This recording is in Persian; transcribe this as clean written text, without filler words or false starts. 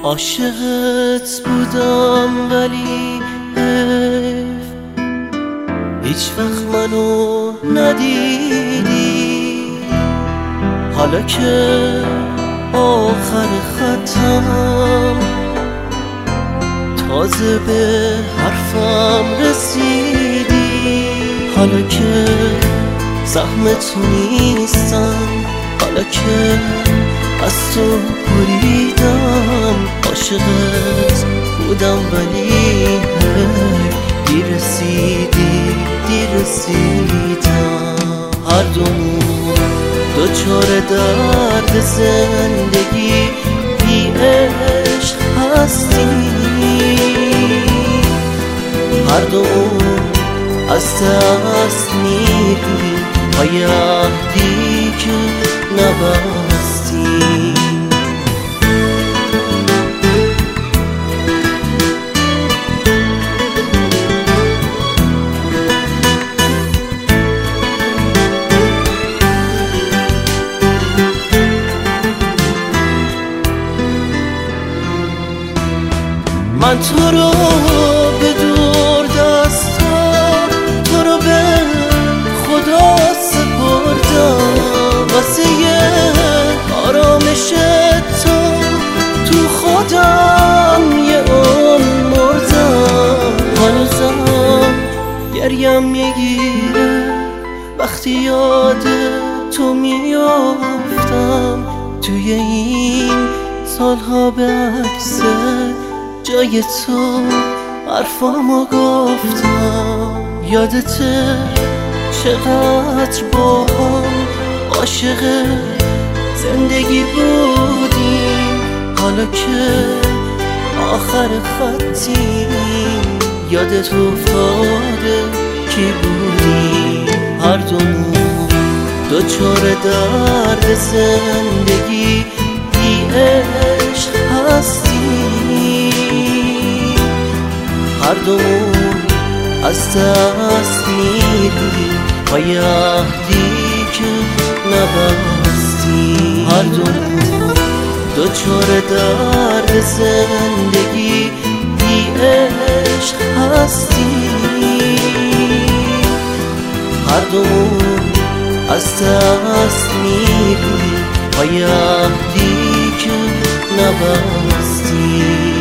عاشقت بودم ولی هیچ وقت منو ندیدی. حالا که آخر خطم تازه به حرفم رسیدی. حالا که زحمت نیستم، حالا که از تو بریدم. عاشقت بودم ولی دیر رسیدم. هر دومون دچار درد زندگی بی عشق هستیم. هر دومون از دست میریم پای عهدی که نبستیم. من تو رو به دور دستم، تو رو به خدا سپردم. واسه آرامش تو خودم یه عمر مردم. هنوزم گریم میگیره وقتی یاد تو میافتم. توی این سالها به عکس جای تو حرفامو گفتم. یادته چقدر با هم عاشق زندگی بودیم. حالا که آخر خطیم یادت افتاده کی بودیم. هر دومون دچار درد زندگی بی عشق هستیم. هر دومون از دست میریم پای عهدی که نبستیم. هر دومون دچار درد زندگی بی عشق هستیم. هر دومون از دست میریم پای عهدی که نبستیم.